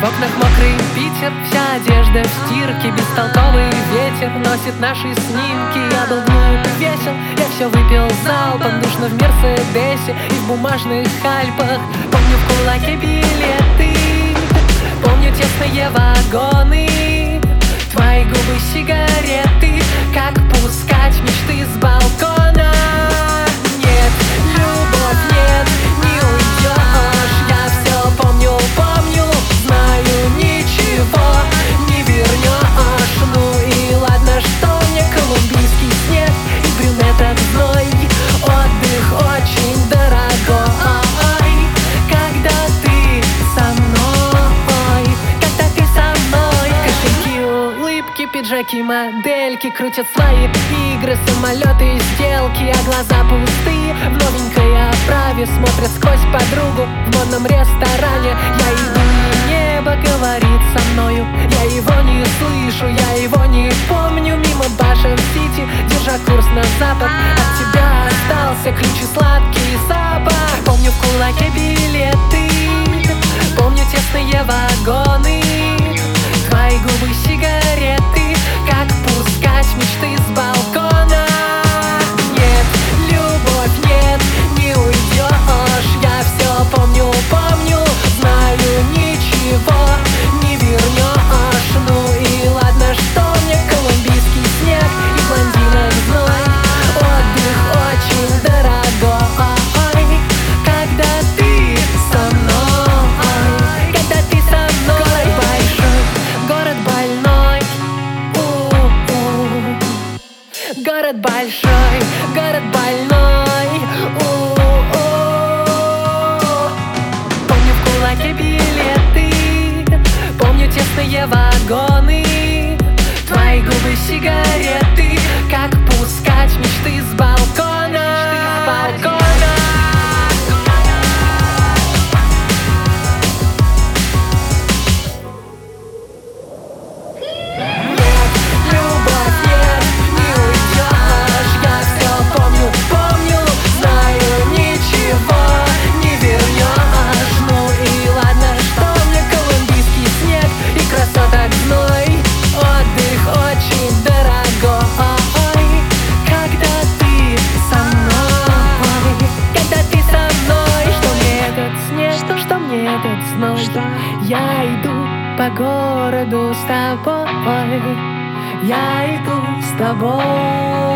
В окнах мокрый Питер, вся одежда в стирке. Бестолковый ветер носит наши снимки. Я был глуп, весел, я все выпил залпом. Душно в Мерседесе и в бумажных Альпах. Помню в кулаке билеты, помню тесные вагоны, твои губы сигареты. Как пускать мечты с балкона? Нет, любовь, нет, не уйдешь. Я все помню, помню, знаю, ничего не вернешь. Ну и ладно, что мне колумбийский снег и брюнеток зной. Отдых очень дорогой, когда ты со мной, когда ты со мной. Кошельки, улыбки, пиджаки, модельки крутят свои игры, самолеты, сделки, а глаза пустые в новенькой оправе смотрят сквозь подругу в модном ресторане. Я иду, и небо говорит со мною, я его не слышу, я его не помню. Мимо башен Сити, держа курс на запад, от тебя остался ключ и сладкий запах. Помню в кулаке билеты, помню тесные вагоны, твои губы сигареты. Как пускать мечты с балкона? Нет, любовь, нет, не уйдешь. Я все помню, помню, знаю, ничего не вернешь. Ну и ладно, что мне колумбийский снег и блондинок зной. Отдых очень дорогой, когда ты со мной, когда ты со мной. Большой город больной, город большой, город больной. Помню в кулаке билеты, помню тесные вагоны, твои губы сигареты. Как пускать мечты с балкона? С балкона. Я иду по городу с тобой, я иду с тобой.